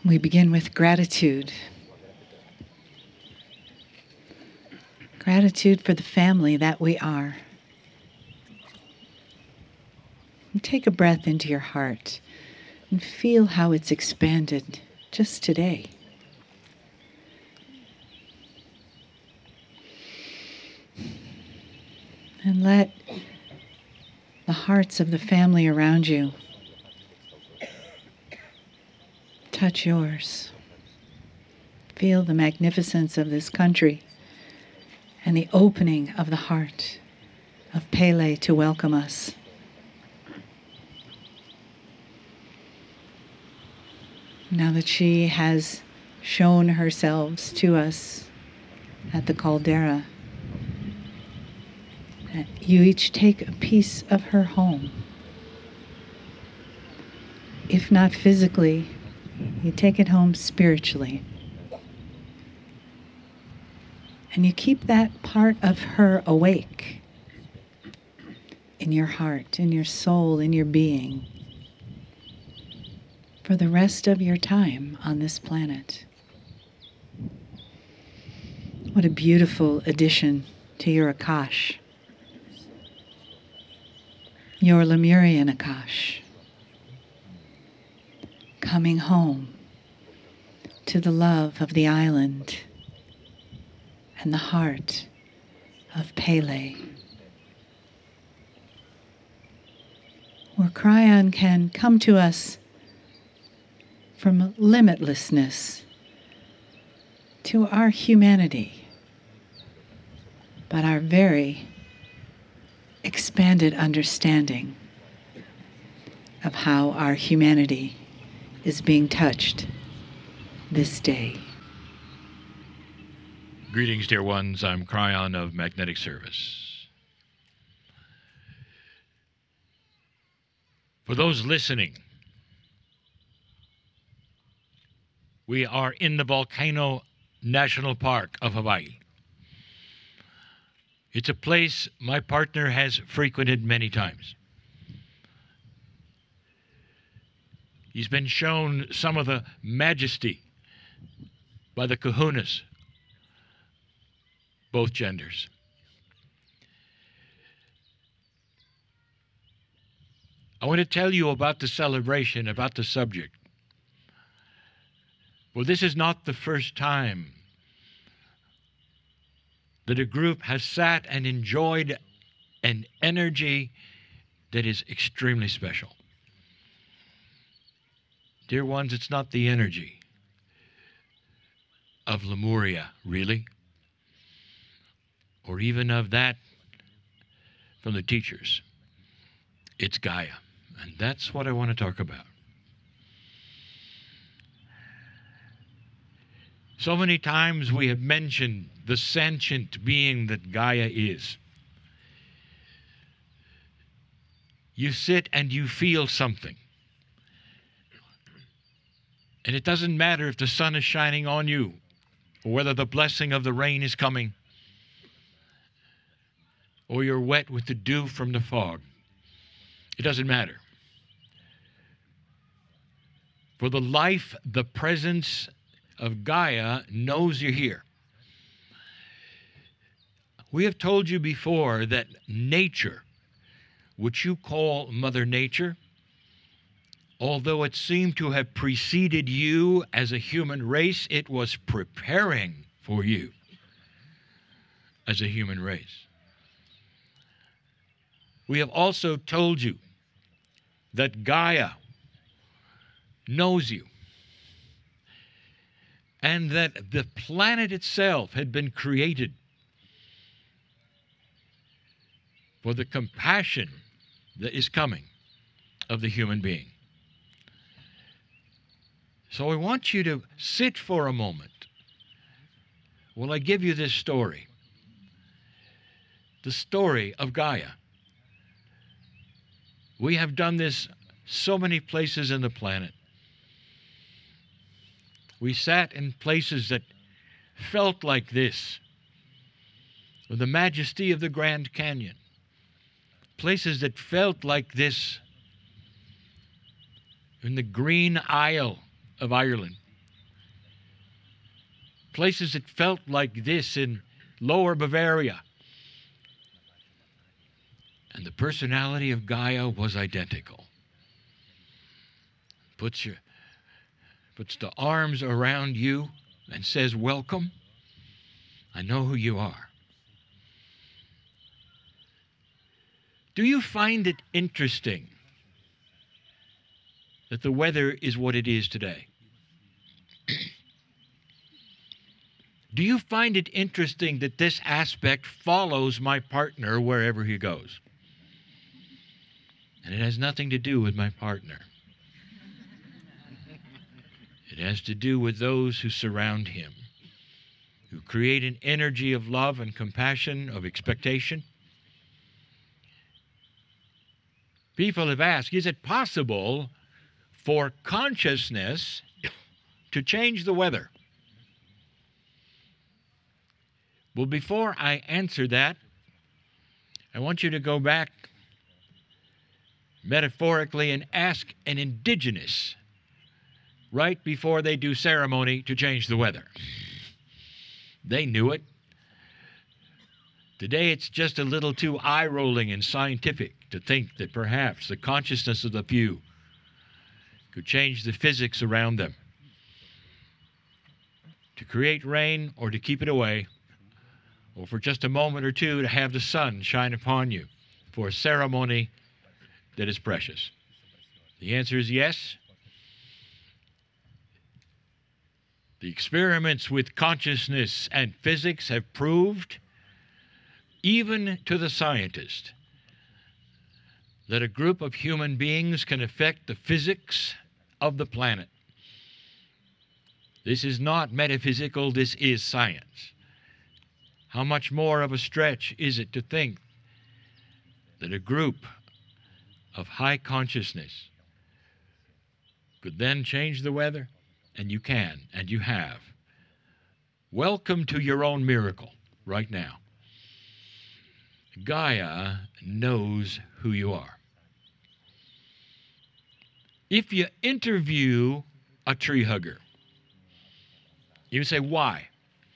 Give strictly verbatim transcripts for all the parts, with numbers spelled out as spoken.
We begin with gratitude. Gratitude for the family that we are. And take a breath into your heart and feel how it's expanded just today. And let the hearts of the family around you touch yours. Feel the magnificence of this country and the opening of the heart of Pele to welcome us. Now that she has shown herself to us at the caldera, you each take a piece of her home. If not physically, you take it home spiritually. And you keep that part of her awake in your heart, in your soul, in your being for the rest of your time on this planet. What a beautiful addition to your Akash, your Lemurian Akash. Coming home to the love of the island and the heart of Pele. Where Kryon can come to us from limitlessness to our humanity, but our very expanded understanding of how our humanity is being touched this day. Greetings, dear ones. I'm Kryon of Magnetic Service. For those listening, we are in the Volcano National Park of Hawaii. It's a place my partner has frequented many times. He's been shown some of the majesty by the kahunas, both genders. I want to tell you about the celebration, about the subject. Well, this is not the first time that a group has sat and enjoyed an energy that is extremely special. Dear ones, it's not the energy of Lemuria, really, or even of that from the teachers. It's Gaia, and that's what I want to talk about. So many times we have mentioned the sentient being that Gaia is. You sit and you feel something. And it doesn't matter if the sun is shining on you or whether the blessing of the rain is coming or you're wet with the dew from the fog. It doesn't matter. For the life, the presence of Gaia knows you're here. We have told you before that nature, which you call Mother Nature, although it seemed to have preceded you as a human race, it was preparing for you as a human race. We have also told you that Gaia knows you, and that the planet itself had been created for the compassion that is coming of the human being. So I want you to sit for a moment while I give you this story, the story of Gaia. We have done this so many places in the planet. We sat in places that felt like this, with the majesty of the Grand Canyon. Places that felt like this in the Green Isle of Ireland, places that felt like this in Lower Bavaria. And the personality of Gaia was identical. Puts your, puts the arms around you and says, welcome. I know who you are. Do you find it interesting that the weather is what it is today? Do you find it interesting that this aspect follows my partner wherever he goes? And it has nothing to do with my partner. It has to do with those who surround him, who create an energy of love and compassion, of expectation. People have asked, is it possible for consciousness to change the weather? Well, before I answer that, I want you to go back metaphorically and ask an indigenous right before they do ceremony to change the weather. They knew it. Today it's just a little too eye-rolling and scientific to think that perhaps the consciousness of the few could change the physics around them, to create rain or to keep it away, or for just a moment or two to have the sun shine upon you for a ceremony that is precious. The answer is yes. The experiments with consciousness and physics have proved, even to the scientist, that a group of human beings can affect the physics of the planet. This is not metaphysical, this is science. How much more of a stretch is it to think that a group of high consciousness could then change the weather? And you can, and you have. Welcome to your own miracle right now. Gaia knows who you are. If you interview a tree hugger, you say, why?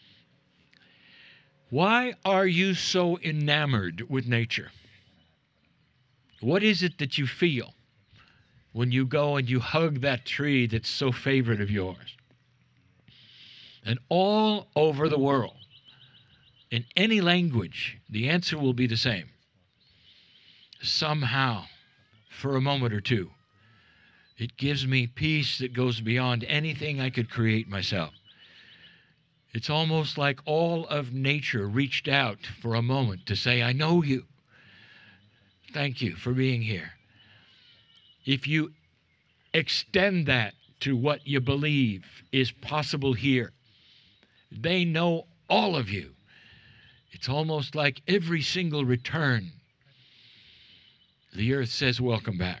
Why are you so enamored with nature? What is it that you feel when you go and you hug that tree that's so favorite of yours? And all over the world, in any language, the answer will be the same. Somehow, for a moment or two, it gives me peace that goes beyond anything I could create myself. It's almost like all of nature reached out for a moment to say, I know you. Thank you for being here. If you extend that to what you believe is possible here, they know all of you. It's almost like every single return, the earth says, welcome back.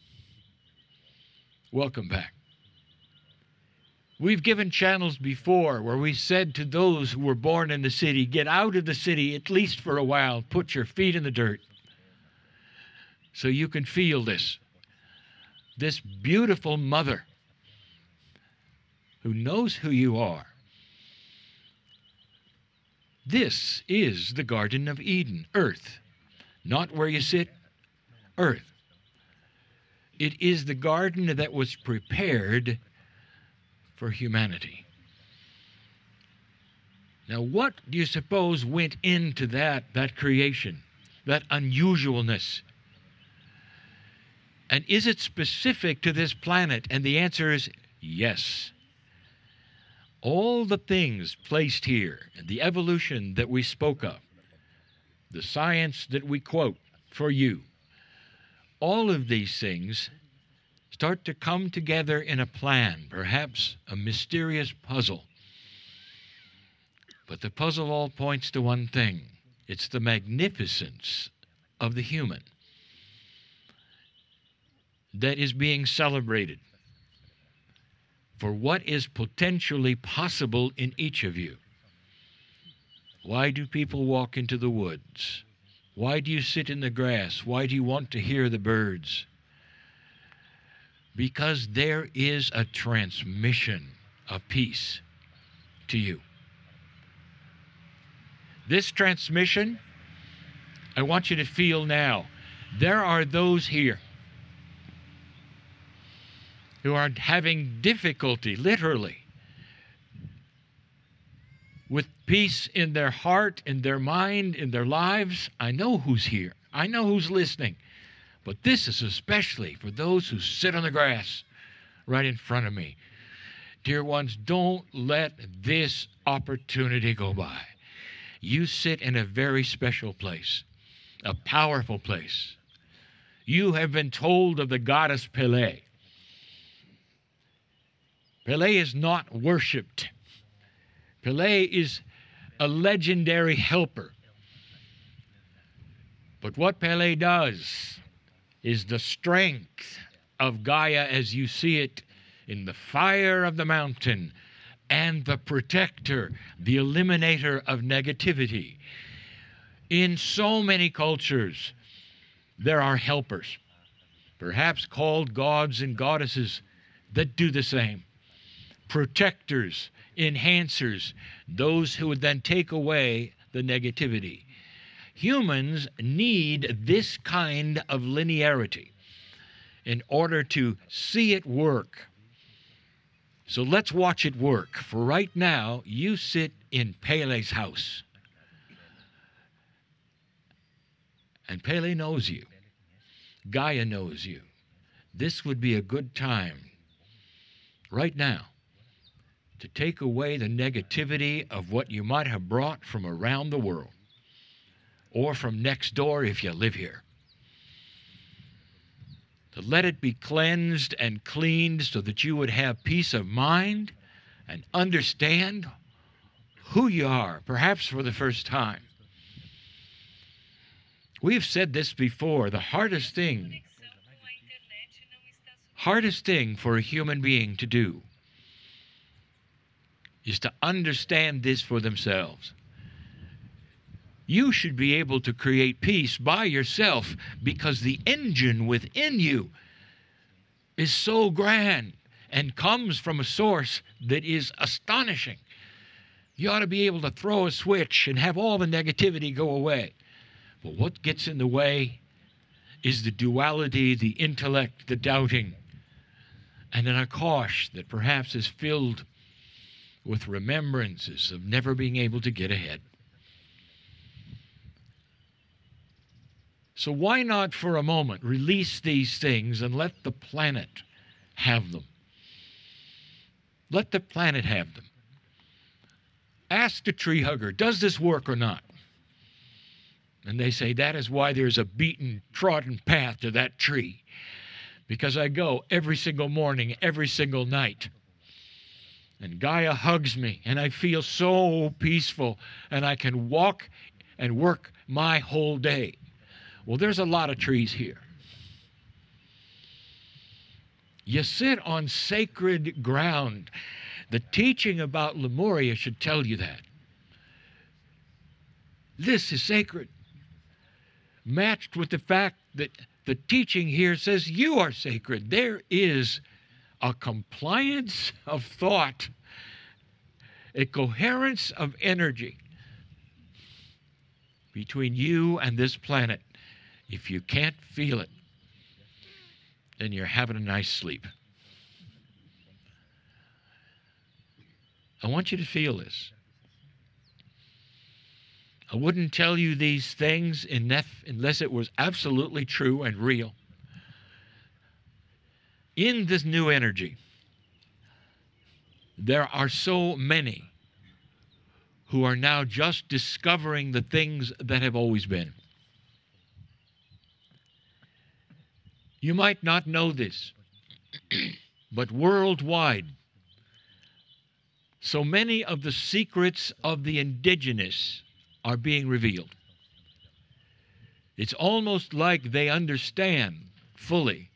Welcome back. We've given channels before where we said to those who were born in the city, get out of the city at least for a while, put your feet in the dirt so you can feel this. This beautiful mother who knows who you are. This is the Garden of Eden, earth. Not where you sit, earth. It is the garden that was prepared for humanity. Now, what do you suppose went into that, that creation, that unusualness? And is it specific to this planet? And the answer is yes. All the things placed here, the evolution that we spoke of, the science that we quote for you, all of these things start to come together in a plan, perhaps a mysterious puzzle. But the puzzle all points to one thing. It's the magnificence of the human that is being celebrated for what is potentially possible in each of you. Why do people walk into the woods? Why do you sit in the grass? Why do you want to hear the birds? Because there is a transmission of peace to you. This transmission, I want you to feel now, there are those here who are having difficulty, literally, with peace in their heart, in their mind, in their lives. I know who's here. I know who's listening. But this is especially for those who sit on the grass right in front of me. Dear ones, don't let this opportunity go by. You sit in a very special place, a powerful place. You have been told of the goddess Pele. Pele is not worshipped. Pele is a legendary helper. But what Pele does is the strength of Gaia as you see it in the fire of the mountain, and the protector, the eliminator of negativity. In so many cultures, there are helpers, perhaps called gods and goddesses, that do the same. Protectors, enhancers, those who would then take away the negativity. Humans need this kind of linearity in order to see it work. So let's watch it work. For right now, you sit in Pele's house. And Pele knows you. Gaia knows you. This would be a good time, right now, to take away the negativity of what you might have brought from around the world, or from next door if you live here. To let it be cleansed and cleaned so that you would have peace of mind and understand who you are, perhaps for the first time. We've said this before. The hardest thing, hardest thing for a human being to do is to understand this for themselves. You should be able to create peace by yourself because the engine within you is so grand and comes from a source that is astonishing. You ought to be able to throw a switch and have all the negativity go away. But what gets in the way is the duality, the intellect, the doubting, and an akash that perhaps is filled with remembrances of never being able to get ahead. So why not for a moment release these things and let the planet have them? Let the planet have them. Ask the tree hugger, does this work or not? And they say, that is why there's a beaten, trodden path to that tree. Because I go every single morning, every single night. And Gaia hugs me, and I feel so peaceful, and I can walk and work my whole day. Well, there's a lot of trees here. You sit on sacred ground. The teaching about Lemuria should tell you that. This is sacred. Matched with the fact that the teaching here says you are sacred. There is a compliance of thought, a coherence of energy between you and this planet. If you can't feel it, then you're having a nice sleep. I want you to feel this. I wouldn't tell you these things unless it was absolutely true and real. In this new energy, there are so many who are now just discovering the things that have always been. You might not know this, but worldwide, so many of the secrets of the indigenous are being revealed. It's almost like they understand fully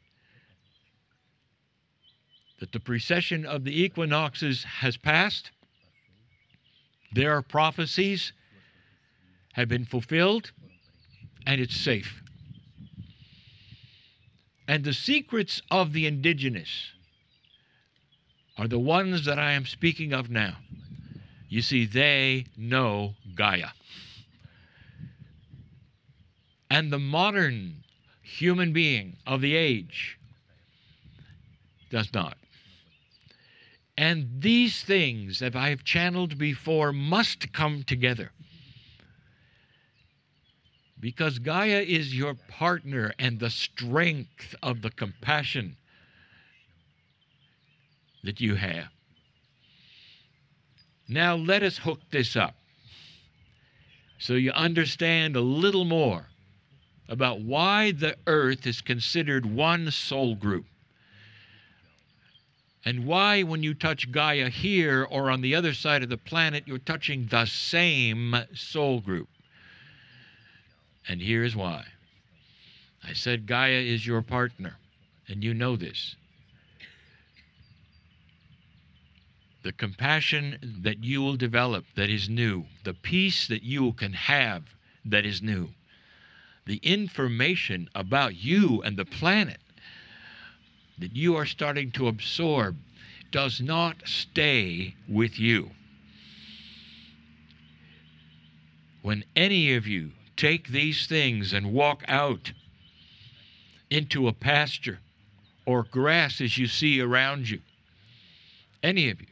that the precession of the equinoxes has passed. Their prophecies have been fulfilled, and it's safe. And the secrets of the indigenous are the ones that I am speaking of now. You see, they know Gaia. And the modern human being of the age does not. And these things that I have channeled before must come together. Because Gaia is your partner, and the strength of the compassion that you have. Now let us hook this up so you understand a little more about why the earth is considered one soul group. And why, when you touch Gaia here or on the other side of the planet, you're touching the same soul group. And here's why. I said Gaia is your partner, and you know this. The compassion that you will develop that is new, the peace that you can have that is new, the information about you and the planet that you are starting to absorb does not stay with you. When any of you take these things and walk out into a pasture or grass as you see around you, any of you,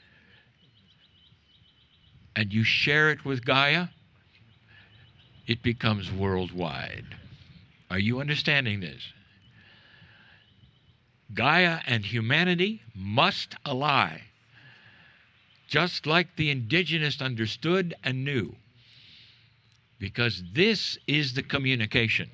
and you share it with Gaia, it becomes worldwide. Are you understanding this? Gaia and humanity must ally, just like the indigenous understood and knew, because this is the communication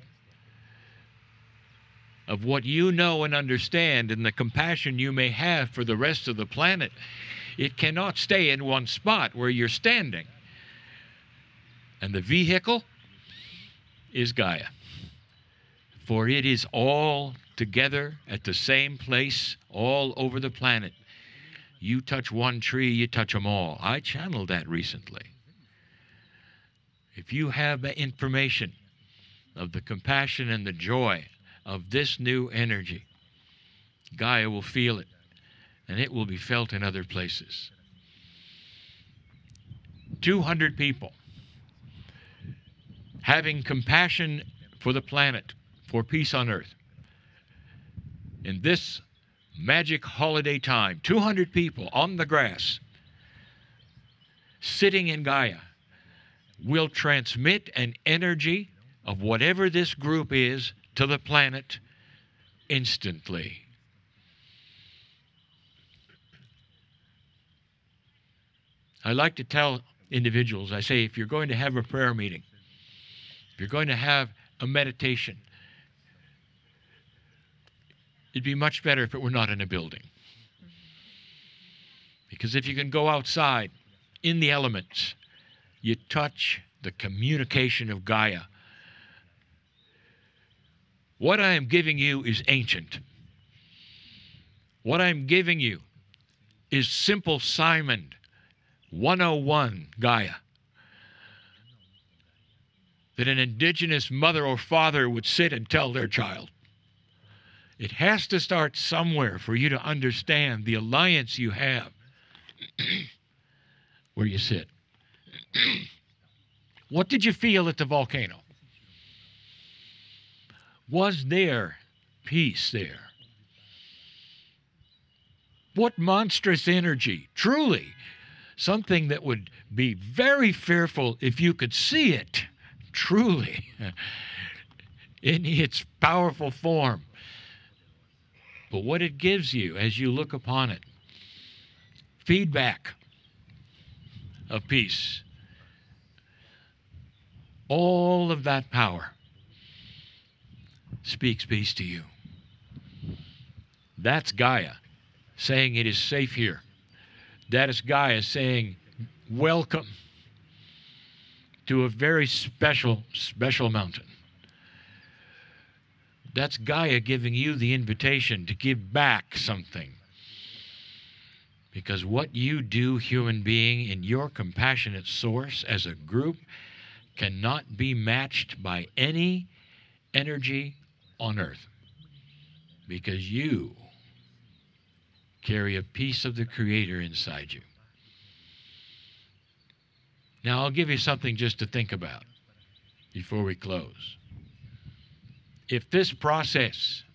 of what you know and understand and the compassion you may have for the rest of the planet. It cannot stay in one spot where you're standing. And the vehicle is Gaia. For it is all together at the same place all over the planet. You touch one tree, you touch them all. I channeled that recently. If you have the information of the compassion and the joy of this new energy, Gaia will feel it, and it will be felt in other places. two hundred people having compassion for the planet, for peace on earth. In this magic holiday time, two hundred people on the grass, sitting in Gaia, will transmit an energy of whatever this group is to the planet instantly. I like to tell individuals, I say, if you're going to have a prayer meeting, if you're going to have a meditation, it'd be much better if it were not in a building. Because if you can go outside in the elements, you touch the communication of Gaia. What I am giving you is ancient. What I'm giving you is simple Simon one oh one Gaia. That an indigenous mother or father would sit and tell their child. It has to start somewhere for you to understand the alliance you have where you sit. What did you feel at the volcano? Was there peace there? What monstrous energy, truly, something that would be very fearful if you could see it, truly, in its powerful form. But what it gives you as you look upon it, feedback of peace. All of that power speaks peace to you. That's Gaia saying it is safe here. That is Gaia saying welcome to a very special, special mountain. That's Gaia giving you the invitation to give back something. Because what you do, human being, in your compassionate source as a group cannot be matched by any energy on earth. Because you carry a piece of the Creator inside you. Now, I'll give you something just to think about before we close. If this process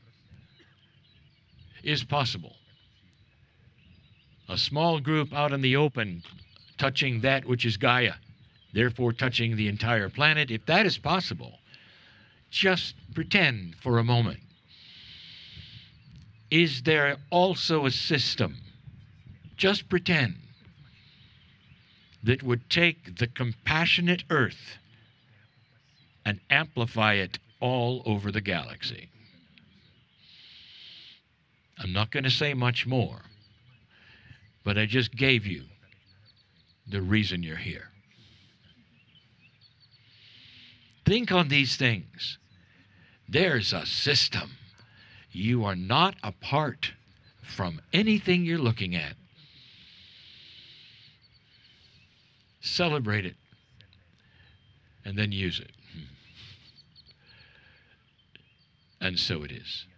is possible, a small group out in the open touching that which is Gaia, therefore touching the entire planet, if that is possible, just pretend for a moment. Is there also a system, just pretend, that would take the compassionate earth and amplify it all over the galaxy? I'm not going to say much more, but I just gave you the reason you're here. Think on these things. There's a system. You are not apart from anything you're looking at. Celebrate it and then use it. And so it is.